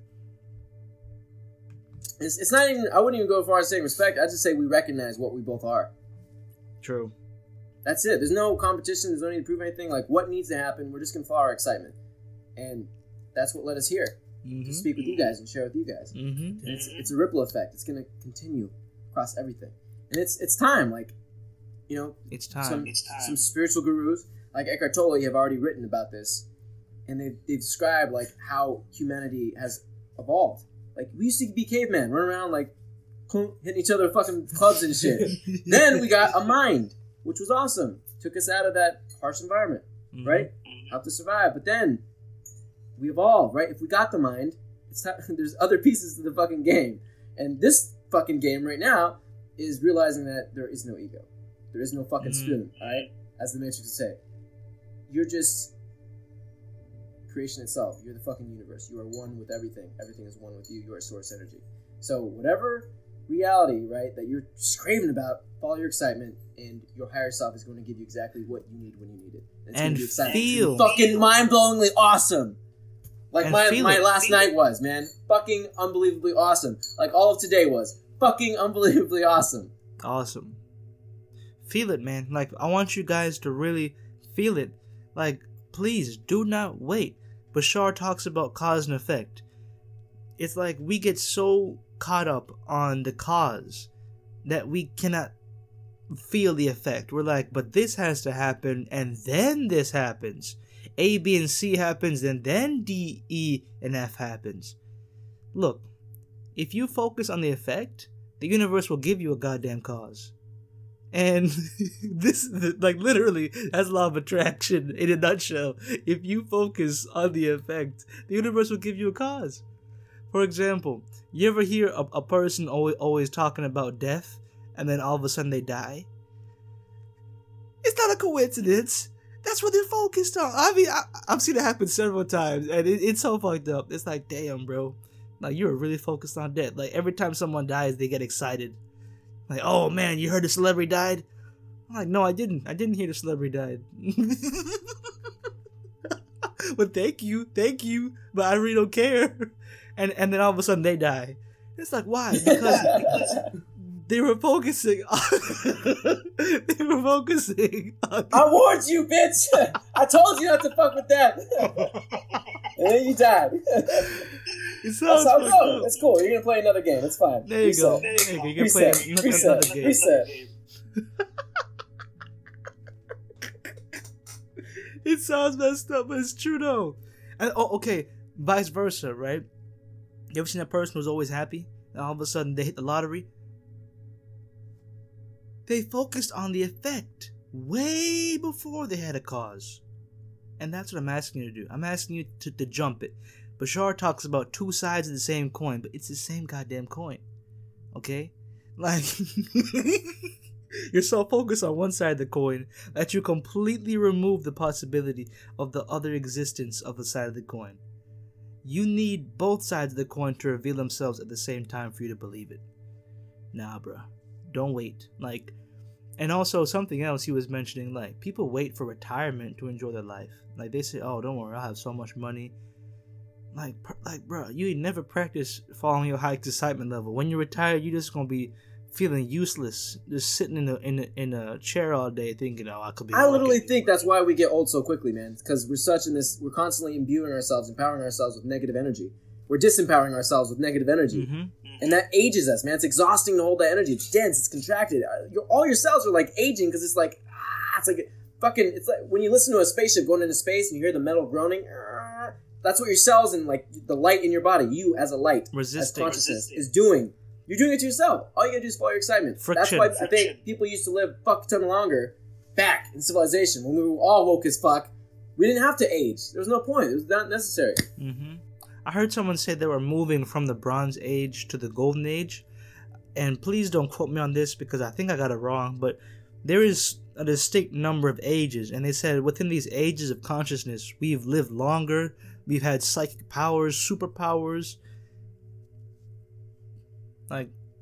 It's not even. I wouldn't even go as far as saying respect. I just say we recognize what we both are. True. That's it. There's no competition. There's no need to prove anything. Like, what needs to happen? We're just gonna follow our excitement, and that's what led us here to speak with you guys and share with you guys. And it's a ripple effect. It's gonna continue across everything, and it's time. Like, you know, it's time. Some spiritual gurus like Eckhart Tolle have already written about this, and they've described like how humanity has evolved. Like, we used to be cavemen, run around like hitting each other with fucking clubs and shit. Then we got a mind, which was awesome. Took us out of that harsh environment, right? Helped us survive. But then we evolved, right? If we got the mind, there's other pieces to the fucking game. And this fucking game right now is realizing that there is no ego. There is no fucking spoon, all right? As the Matrix would say. You're just creation itself. You're the fucking universe. You are one with everything. Everything is one with you. You are source energy. So whatever reality, right, that you're just craving about, follow your excitement, and your higher self is going to give you exactly what you need when you need it. And it's feel fucking mind-blowingly awesome. Like and my last night was, man. Fucking unbelievably awesome. Like all of today was. Fucking unbelievably awesome. Awesome. Feel it, man. Like, I want you guys to really feel it. Like, please do not wait. Bashar talks about cause and effect. It's like we get so caught up on the cause that we cannot feel the effect. We're like, but this has to happen, and then this happens. A, B, and C happens, and then D, E, and F happens. Look, if you focus on the effect, the universe will give you a goddamn cause. And this, like, literally, that's law of attraction in a nutshell. If you focus on the effect, the universe will give you a cause. For example, you ever hear a person always talking about death, and then all of a sudden they die? It's not a coincidence. That's what they're focused on. I mean, I've seen it happen several times, and it's so fucked up. It's like, damn, bro. Like, you're really focused on death. Like, every time someone dies, they get excited. Like, oh man, you heard the celebrity died? I'm like, no, I didn't. I didn't hear the celebrity died. But thank you. But I really don't care. And then all of a sudden they die. It's like, why? Because they were focusing on I warned you, bitch! I told you not to fuck with that! And then you died. That's cool. You're gonna play another game. It's fine. There you go. You're gonna play another game. Reset. It sounds messed up, but it's true though. And okay, vice versa, right? You ever seen a person who's always happy, and all of a sudden they hit the lottery? They focused on the effect way before they had a cause. And that's what I'm asking you to do. I'm asking you to jump it. Bashar talks about two sides of the same coin, but it's the same goddamn coin. Okay? Like, you're so focused on one side of the coin that you completely remove the possibility of the other existence of the side of the coin. You need both sides of the coin to reveal themselves at the same time for you to believe it. Nah, bruh. Don't wait. Like, and also something else he was mentioning, like, people wait for retirement to enjoy their life. Like, they say, oh, don't worry, I'll have so much money. Like, bro, you never practice following your high excitement level. When you retire, you're just gonna be feeling useless, just sitting in a chair all day, thinking, "Oh, I could be." I literally think that's why we get old so quickly, man. Because we're constantly imbuing ourselves, empowering ourselves with negative energy. We're disempowering ourselves with negative energy, and that ages us, man. It's exhausting to hold that energy. It's dense. It's contracted. All your cells are like aging because it's like it's like when you listen to a spaceship going into space and you hear the metal groaning. That's what your cells and like the light in your body, you as a light, as consciousness, is doing. You're doing it to yourself. All you gotta do is follow your excitement. Friction. That's why I think people used to live fuck ton longer back in civilization when we were all woke as fuck. We didn't have to age. There was no point. It was not necessary. I heard someone say they were moving from the Bronze Age to the Golden Age, and please don't quote me on this because I think I got it wrong, but there is a distinct number of ages, and they said within these ages of consciousness, we've lived longer, we've had psychic powers, superpowers. Like,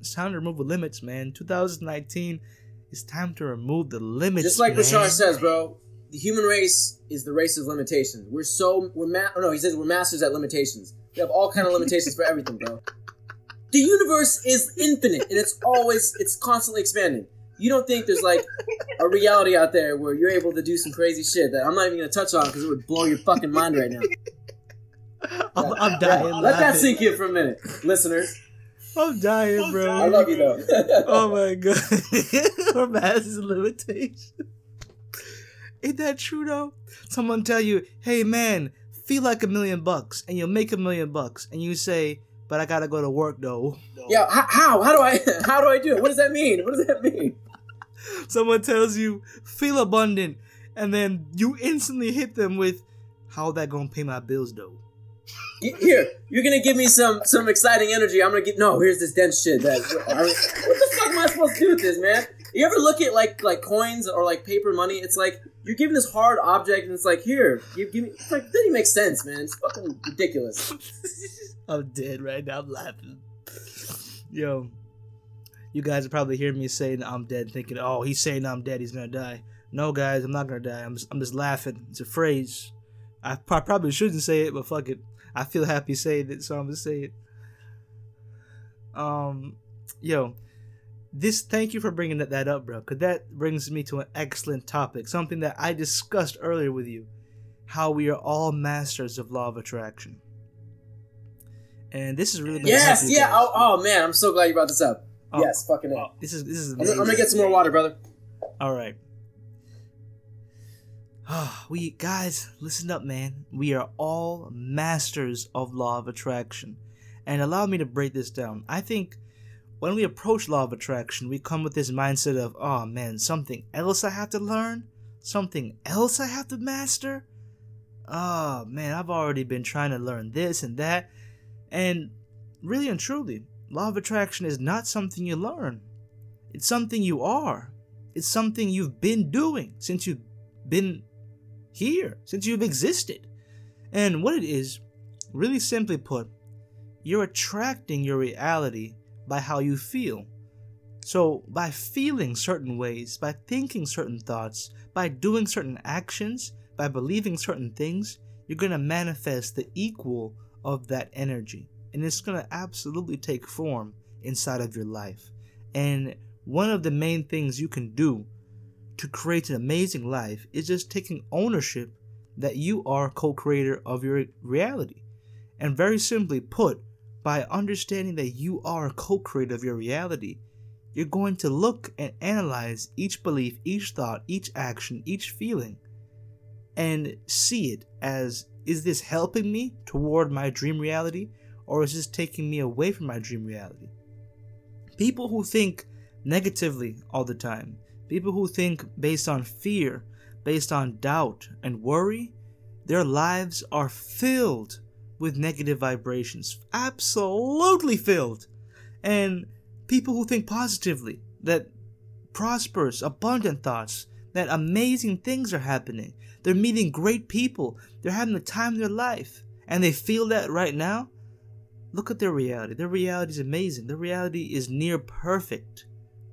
It's time to remove the limits, man. 2019, it's time to remove the limits. Just like man. Bashar says, bro, the human race is the race of limitations. He says we're masters at limitations. We have all kind of limitations for everything, bro. The universe is infinite, and it's constantly expanding. You don't think there's like a reality out there where you're able to do some crazy shit that I'm not even gonna touch on because it would blow your fucking mind right now. I'm dying. Let that sink in for a minute, listeners. I'm dying, bro. I love you though. Oh my god. Our massive limitation. Ain't that true though? Someone tell you, hey man, feel like $1 million and you'll make $1 million and you say, but I gotta go to work though. Yeah, how do I do it? What does that mean? Someone tells you, feel abundant, and then you instantly hit them with, how that gonna pay my bills though? Here, you're gonna give me some exciting energy. I'm gonna get here's this dense shit. What the fuck am I supposed to do with this, man? You ever look at like coins or like paper money? It's like you're given this hard object, and it's like here, give me. It's like it doesn't even make sense, man. It's fucking ridiculous. I'm dead right now. I'm laughing. Yo, you guys are probably hearing me saying I'm dead, thinking, oh, he's saying I'm dead. He's gonna die. No, guys, I'm not gonna die. I'm just laughing. It's a phrase. I probably shouldn't say it, but fuck it. I feel happy saying it, so I'm gonna say it. Thank you for bringing that up, bro, because that brings me to an excellent topic, something that I discussed earlier with you, how we are all masters of law of attraction. And this is really yes, yeah. Oh man, I'm so glad you brought this up. Yes, fucking it. This is I'm gonna get some more water, brother. All right. Guys, listen up, man. We are all masters of law of attraction. And allow me to break this down. I think when we approach law of attraction, we come with this mindset of, oh man, something else I have to learn? Something else I have to master? Oh man, I've already been trying to learn this and that. And really and truly, law of attraction is not something you learn. It's something you are. It's something you've been doing since you've been here, since you've existed. And what it is, really simply put, you're attracting your reality by how you feel. So by feeling certain ways, by thinking certain thoughts, by doing certain actions, by believing certain things, you're going to manifest the equal of that energy. And it's going to absolutely take form inside of your life. And one of the main things you can do to create an amazing life is just taking ownership that you are co-creator of your reality. And very simply put, by understanding that you are a co-creator of your reality, you're going to look and analyze each belief, each thought, each action, each feeling, and see it as, is this helping me toward my dream reality, or is this taking me away from my dream reality? People who think negatively all the time, people who think based on fear, based on doubt and worry, their lives are filled with negative vibrations. Absolutely filled. And people who think positively, that prosperous, abundant thoughts, that amazing things are happening. They're meeting great people. They're having the time of their life. And they feel that right now. Look at their reality. Their reality is amazing. Their reality is near perfect.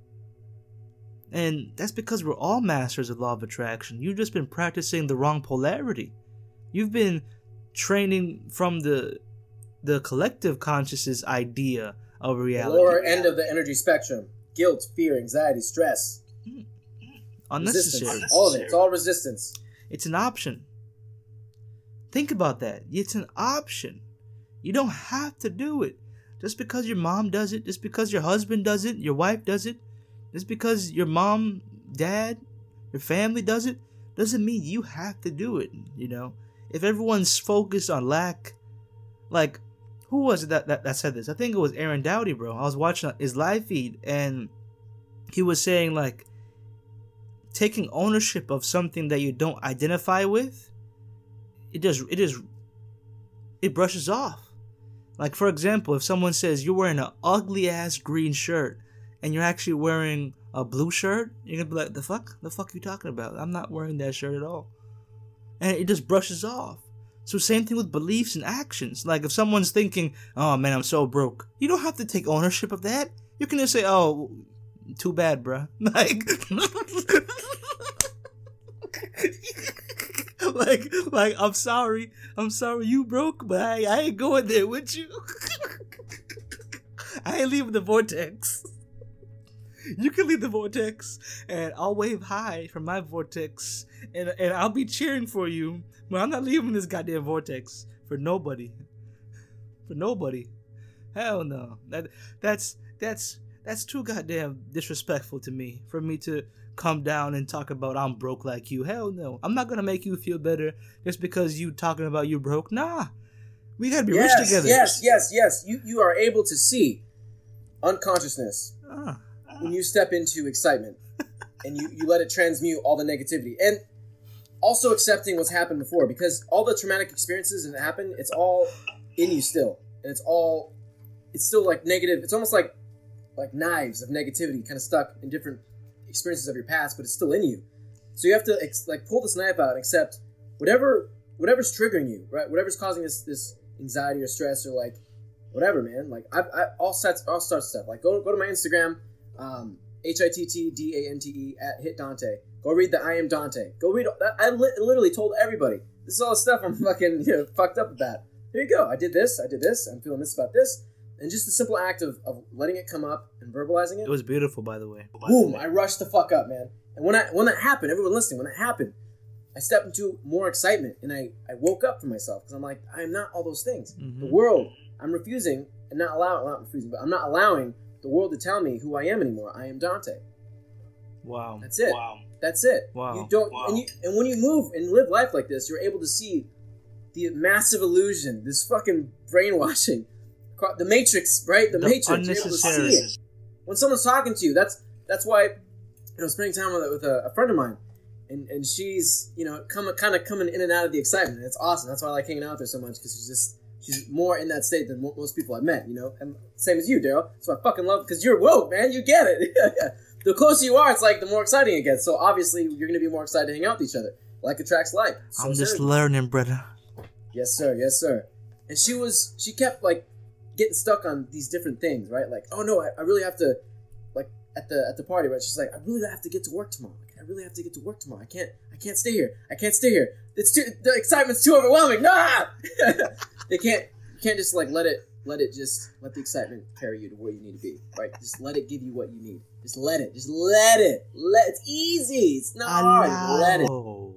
And that's because we're all masters of law of attraction. You've just been practicing the wrong polarity. You've been training from the collective consciousness idea of reality. The lower end of the energy spectrum. Guilt, fear, anxiety, stress. Unnecessary. Resistance. All of it. It's all resistance. It's an option. Think about that. It's an option. You don't have to do it. Just because your mom does it, just because your husband does it, your wife does it, just because your mom, dad, your family does it, doesn't mean you have to do it, you know? If everyone's focused on lack, like, who was it that said this? I think it was Aaron Doughty, bro. I was watching his live feed, and he was saying, like, taking ownership of something that you don't identify with, it brushes off. Like, for example, if someone says you're wearing an ugly-ass green shirt, and you're actually wearing a blue shirt, you're gonna be like, the fuck you talking about? I'm not wearing that shirt at all. And it just brushes off. So same thing with beliefs and actions. Like if someone's thinking, oh man, I'm so broke. You don't have to take ownership of that. You can just say, "Oh, too bad, bruh." Like, I'm sorry you broke, but I ain't going there with you. I ain't leaving the vortex. You can leave the vortex, and I'll wave hi from my vortex, and I'll be cheering for you. But I'm not leaving this goddamn vortex for nobody. For nobody. Hell no. That's too goddamn disrespectful to me. For me to come down and talk about I'm broke like you. Hell no. I'm not gonna make you feel better just because you talking about you broke. Nah. We gotta be rich together. Yes. You are able to see unconsciousness when you step into excitement and you let it transmute all the negativity. And also accepting what's happened before, because all the traumatic experiences that happened, it's all in you still. And it's still like negative. It's almost like knives of negativity kind of stuck in different experiences of your past, but it's still in you. So you have to pull this knife out and accept whatever's triggering you, right? Whatever's causing this anxiety or stress or like whatever, man. Like I'll start stuff. Like go to my Instagram, HITTDANTE @HitDante. Go read the I Am Dante. Go read that. I literally told everybody this is all the stuff I'm fucking fucked up about. Here you go. I did this. I'm feeling this about this. And just the simple act of letting it come up and verbalizing it. It was beautiful, by the way. Boom! I rushed the fuck up, man. And when that happened, everyone listening, when that happened, I stepped into more excitement and I woke up for myself because I'm like, I am not all those things. Mm-hmm. The world, I'm refusing and not I'm not allowing the world to tell me who I am anymore. I am Dante. Wow. That's it. That's it. Wow. You don't, and when you move and live life like this, you're able to see the massive illusion, this fucking brainwashing, the Matrix, right? The Matrix. You're able to see it. When someone's talking to you, that's why, spending time with a friend of mine, and she's, coming in and out of the excitement. And it's awesome. That's why I like hanging out with her so much, because she's more in that state than most people I've met, and same as you, Daryl. So I fucking love, because you're woke, man. You get it. The closer you are, it's like the more exciting it gets. So obviously, you're going to be more excited to hang out with each other. Like attracts like. So I'm just learning, brother. Yes, sir. And she kept like getting stuck on these different things, right? Like, oh no, I really have to, like at the party, right? She's like, I really have to get to work tomorrow. I can't stay here. The excitement's too overwhelming. Nah! You can't just like let the excitement carry you to where you need to be, right? Just let it give you what you need. Just let it. It's easy. It's not hard. Let it.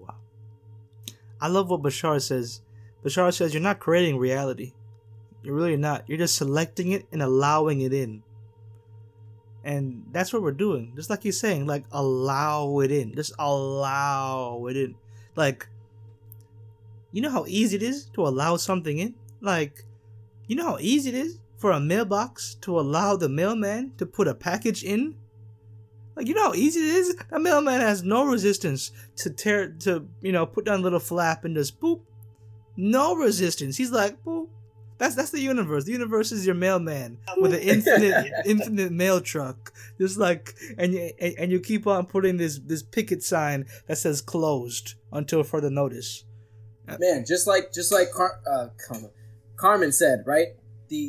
I love what Bashar says. Bashar says you're not creating reality. You're really not. You're just selecting it and allowing it in. And that's what we're doing. Just like he's saying, like, allow it in. Just allow it in. Like, you know how easy it is to allow something in? Like, you know how easy it is for a mailbox to allow the mailman to put a package in? Like, you know how easy it is? That mailman has no resistance to put down a little flap and just boop. No resistance. He's like, boop. That's the universe. The universe is your mailman with an infinite mail truck. Just like, and you keep on putting this picket sign that says closed until further notice. Man, just like Carmen said, right? The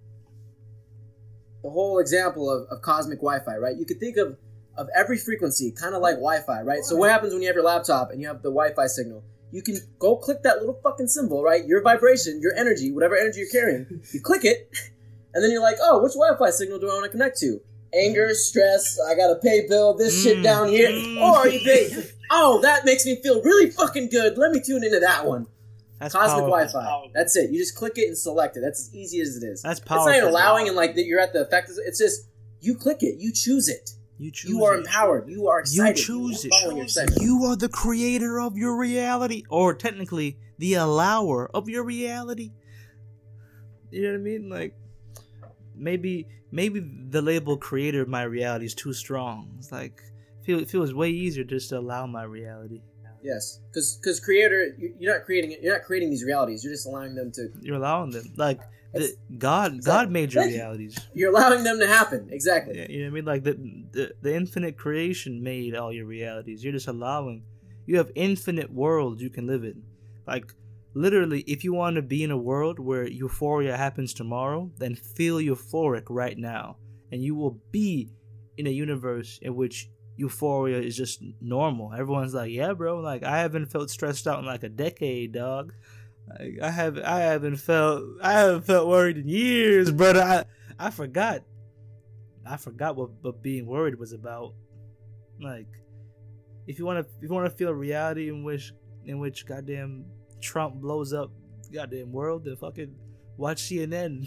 whole example of cosmic Wi-Fi, right? You could think of every frequency kind of like Wi-Fi, right? So what happens when you have your laptop and you have the Wi-Fi signal? You can go click that little fucking symbol, right? Your vibration, your energy, whatever energy you're carrying. You click it, and then you're like, oh, which Wi-Fi signal do I want to connect to? Anger, stress, I gotta pay bill, this shit down here. Or you pay, oh, that makes me feel really fucking good. Let me tune into that one. That's cosmic powerful. Wi-Fi. That's it. You just click it and select it. That's as easy as it is. That's powerful. It's not even allowing and like that you're at the effect. It's just, you click it. You choose it. You are empowered. You are excited. You choose it. You are the creator of your reality. Or technically, the allower of your reality. You know what I mean? Like, maybe the label creator of my reality is too strong. It's like, it feels way easier just to allow my reality. Yes. Because creator, you're not creating these realities. You're just allowing them to... You're allowing them. Like... God made your realities. You're allowing them to happen. Exactly. Yeah, you know what I mean? Like the infinite creation made all your realities. You're just allowing. You have infinite worlds you can live in. Like, literally, if you want to be in a world where euphoria happens tomorrow, then feel euphoric right now. and you will be in a universe in which euphoria is just normal. Everyone's like, yeah, bro, like I haven't felt stressed out in like a decade, dog. Like, I haven't felt worried in years, brother. I forgot what being worried was about. Like, if you want to feel a reality in which goddamn Trump blows up the goddamn world, then fucking watch CNN.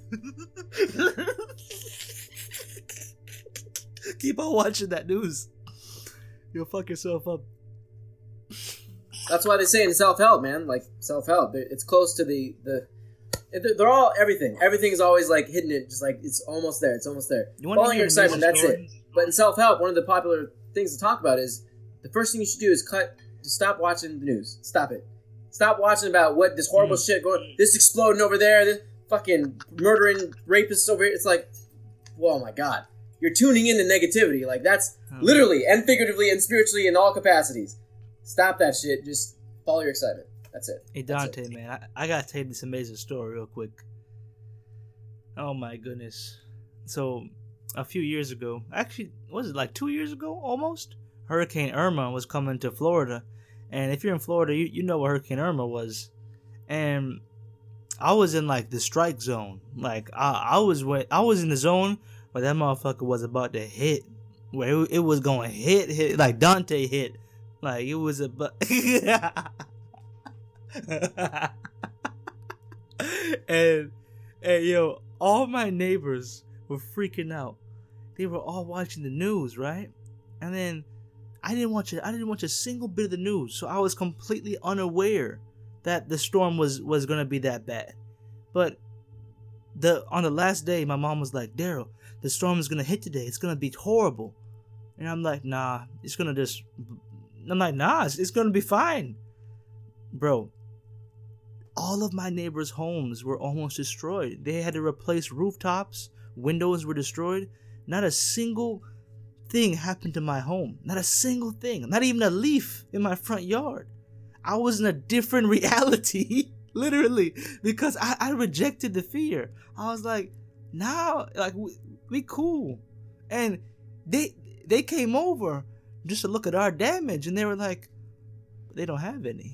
Keep on watching that news. You'll fuck yourself up. That's why they say in self-help, man. Like, self-help. It's close to they're all everything. Everything is always, like, hitting it. Just, like, it's almost there. It's almost there. Following your excitement, that's it. But in self-help, one of the popular things to talk about is the first thing you should do is just stop watching the news. Stop it. Stop watching about what this horrible shit going, this exploding over there, this fucking murdering rapists over here. It's like, oh my God. You're tuning into negativity. Like, that's literally and figuratively and spiritually in all capacities. Stop that shit. Just follow your excitement. That's it. Hey, Dante, man, I gotta tell you this amazing story real quick. Oh, my goodness. So, a few years ago, actually, was it like 2 years ago almost? Hurricane Irma was coming to Florida. And if you're in Florida, you know what Hurricane Irma was. And I was in, like, the strike zone. Like, I was in the zone where that motherfucker was about to hit. Where it was going to hit, like Dante hit. Like, it was and yo, all my neighbors were freaking out. They were all watching the news, right? And then I didn't watch a single bit of the news, so I was completely unaware that the storm was gonna be that bad. But on the last day, my mom was like, "Daryl, the storm is gonna hit today. It's gonna be horrible." And I'm like, "Nah, it's gonna just." I'm like, "Nah, it's gonna be fine, bro." All of my neighbors' homes were almost destroyed. They had to replace rooftops. Windows were destroyed. Not a single thing happened to my home. Not a single thing. Not even a leaf in my front yard. I was in a different reality, literally, because I rejected the fear. I was like, nah, like we cool. And they came over just to look at our damage, and they were like, they don't have any.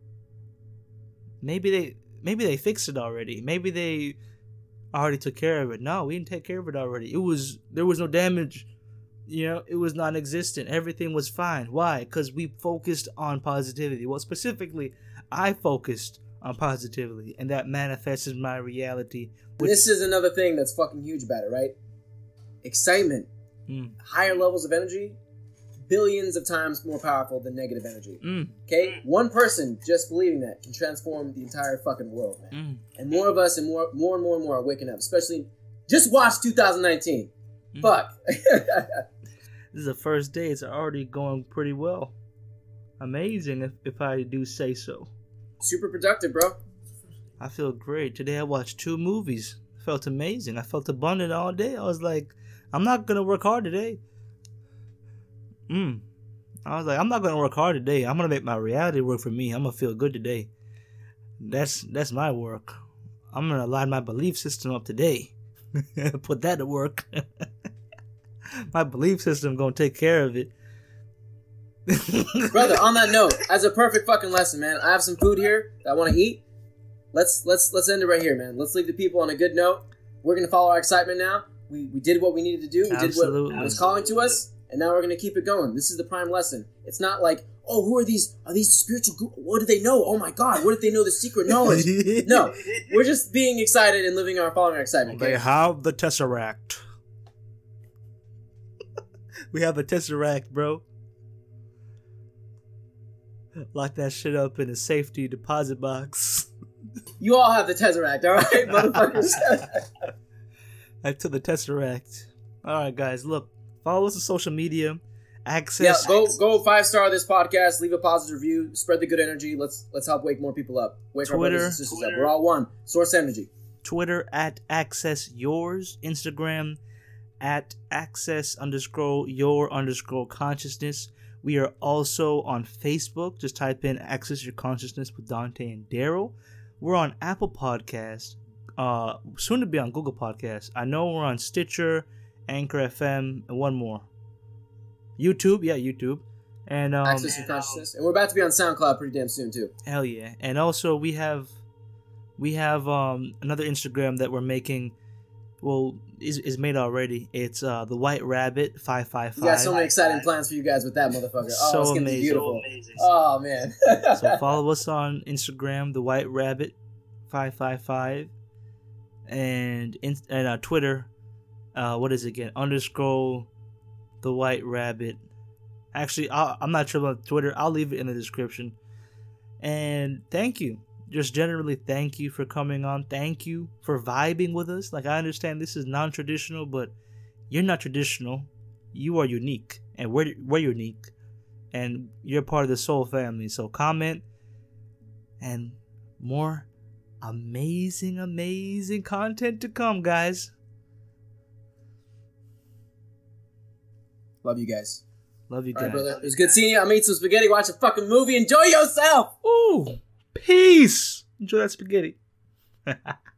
Maybe they fixed it already. Maybe they already took care of it. No, we didn't take care of it already. There was no damage. You know, it was non-existent. Everything was fine. Why? Because we focused on positivity. Well, specifically, I focused on positivity, and that manifests in my reality. This is another thing that's fucking huge about it, right? Excitement. Higher levels of energy, billions of times more powerful than negative energy. Okay? One person just believing that can transform the entire fucking world, man. And more of us and more are waking up. Especially, just watch 2019. Fuck. This is the first day. It's already going pretty well. Amazing, if I do say so. Super productive, bro. I feel great. Today I watched 2 movies. Felt amazing. I felt abundant all day. I was like, I'm not going to work hard today. I was like, I'm not going to work hard today. I'm going to make my reality work for me. I'm going to feel good today. That's my work. I'm going to line my belief system up today. Put that to work. My belief system going to take care of it. Brother, on that note, as a perfect fucking lesson, man, I have some food here that I want to eat. Let's end it right here, man. Let's leave the people on a good note. We're going to follow our excitement now. We did what we needed to do. We did what was calling to us. And now we're going to keep it going. This is the prime lesson. It's not like, oh, who are these? Are these spiritual? What do they know? Oh my God, what if they know the secret knowledge? No, we're just being excited and following our excitement. They have the Tesseract. We have a Tesseract, bro. Lock that shit up in a safety deposit box. You all have the Tesseract, all right, motherfuckers? I took the Tesseract. All right, guys, look. Follow us on social media. Access. Yeah, go 5-star this podcast. Leave a positive review. Spread the good energy. Let's help wake more people up. Wake our brothers and sisters up. We're all one. Source energy. Twitter at Access Yours. Instagram at Access_your_consciousness. We are also on Facebook. Just type in Access Your Consciousness with Dante and Daryl. We're on Apple Podcasts. Soon to be on Google Podcasts. I know we're on Stitcher Anchor FM, and one more. YouTube, yeah, YouTube. And Access to Consciousness. And we're about to be on SoundCloud pretty damn soon, too. Hell yeah. And also we have another Instagram that we're making. Well, is made already. It's the White Rabbit 555. We got so many exciting plans for you guys with that motherfucker. Oh, it's gonna be beautiful. So amazing. Oh man. So follow us on Instagram, the White Rabbit 555, and Twitter. What is it again? _ the White Rabbit. Actually, I'm not sure about Twitter. I'll leave it in the description. And thank you. Just generally, thank you for coming on. Thank you for vibing with us. Like, I understand this is non-traditional, but you're not traditional. You are unique, and we're unique, and you're part of the Soul family. So comment, and more amazing, amazing content to come, guys. Love you guys. Love you guys. All right, brother. It was good seeing you. I'm eating some spaghetti, watch a fucking movie. Enjoy yourself. Ooh, peace. Enjoy that spaghetti.